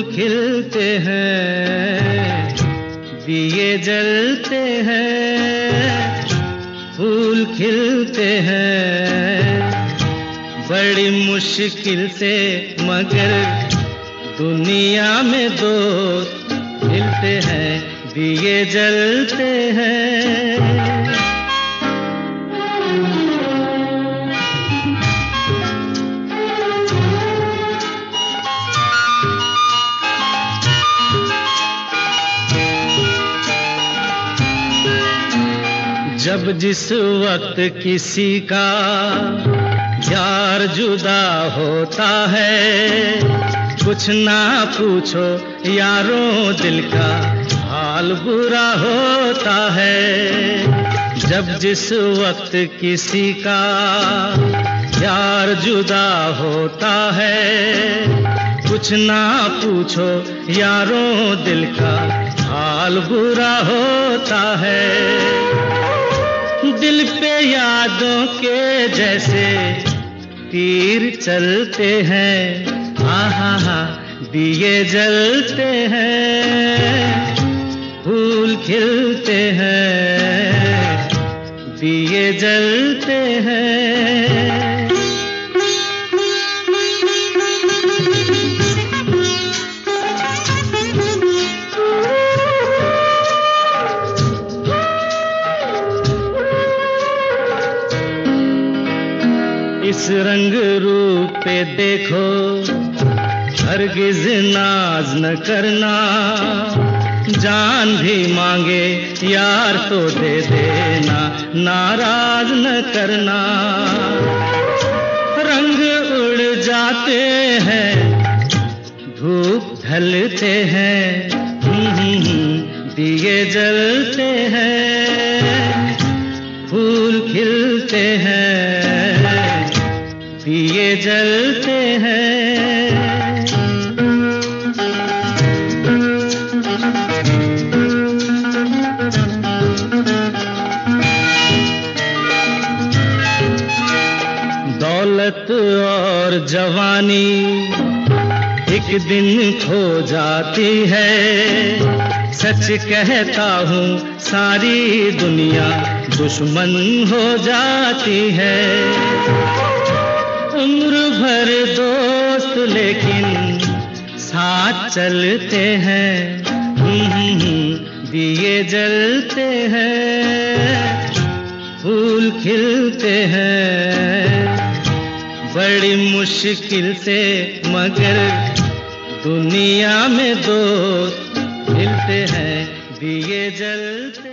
खिलते हैं, दिए जलते हैं, फूल खिलते हैं, बड़ी मुश्किल से मगर दुनिया में दोस्त मिलते हैं, दिए जलते हैं। जब जिस वक्त किसी का यार जुदा होता है, कुछ ना पूछो यारों दिल का हाल बुरा होता है। जब जिस वक्त किसी का यार जुदा होता है, कुछ ना पूछो यारों दिल का हाल बुरा होता है। दिल पे यादों के जैसे तीर चलते हैं, हा हा दिए जलते हैं, फूल खिलते हैं, दिए जलते हैं। इस रंग रूप पे देखो, हरगिज नाज न करना, जान भी मांगे यार तो दे देना, नाराज न करना। रंग उड़ जाते हैं, धूप ढलते हैं, दिए जलते हैं, फूल खिलते हैं, दिए जलते हैं। दौलत और जवानी एक दिन खो जाती है, सच कहता हूँ सारी दुनिया दुश्मन हो जाती है। उम्र भर दोस्त लेकिन साथ चलते हैं, दिए जलते हैं, फूल खिलते हैं, बड़ी मुश्किल से मगर दुनिया में दोस्त मिलते हैं, दिए जलते